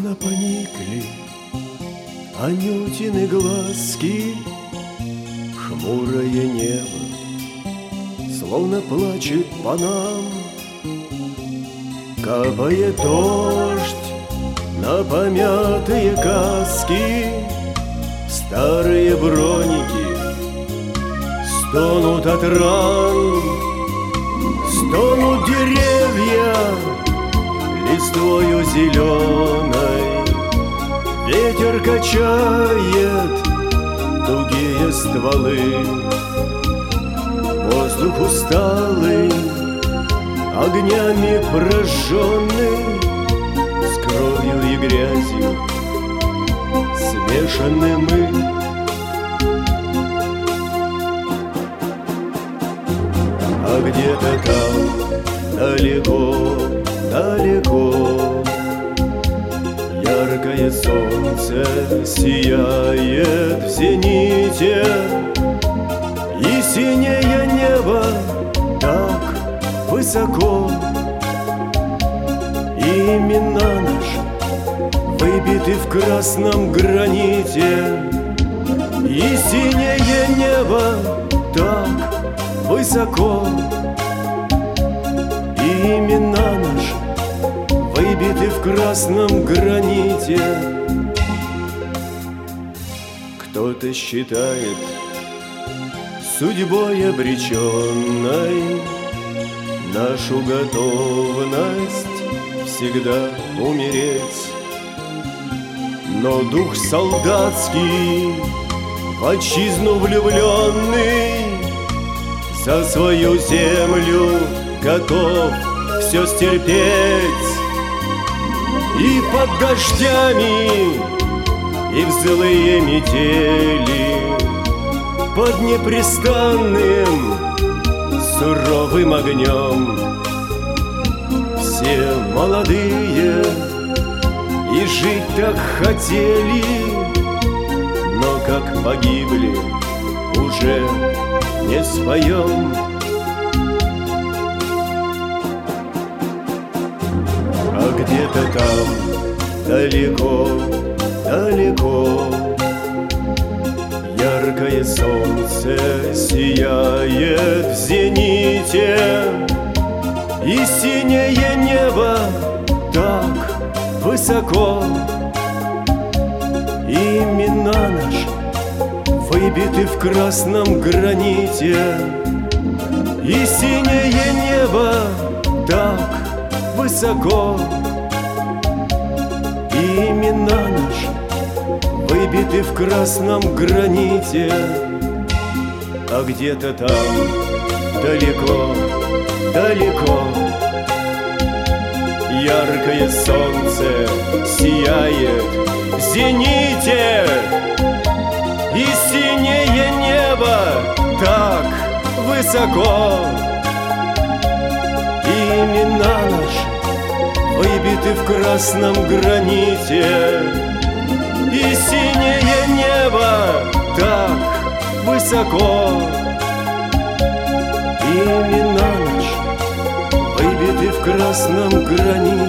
Словно поникли Анютины глазки, хмурое небо словно плачет по нам. Капает дождь на помятые каски, старые броники стонут от ран, стонут деревья листвою зеленой, ветер качает тугие стволы. Воздух усталый, огнями прожженный, с кровью и грязью смешаны мы. А где-то там, далеко, далеко, яркое солнце сияет в зените, и синее небо так высоко. Имена наши выбиты в красном граните, и синее небо так высоко. Имена наши выбиты в красном граните. Кто-то считает судьбой обреченной нашу готовность всегда умереть. Но дух солдатский, в отчизну влюбленный, за свою землю готов все стерпеть. И под дождями, и в злые метели, под непрестанным суровым огнем. Все молодые и жить так хотели, но как погибли, уже не споем. А где-то там, далеко, далеко, яркое солнце сияет в зените, и синее небо так высоко. Имена наши выбиты в красном граните, и синее небо так высоко. Имена наши выбиты в красном граните. А где-то там, далеко, далеко, яркое солнце сияет в зените, и синее небо так высоко. Имена наши выбиты в красном граните, и синее небо так высоко. Имена наши выбиты в красном граните.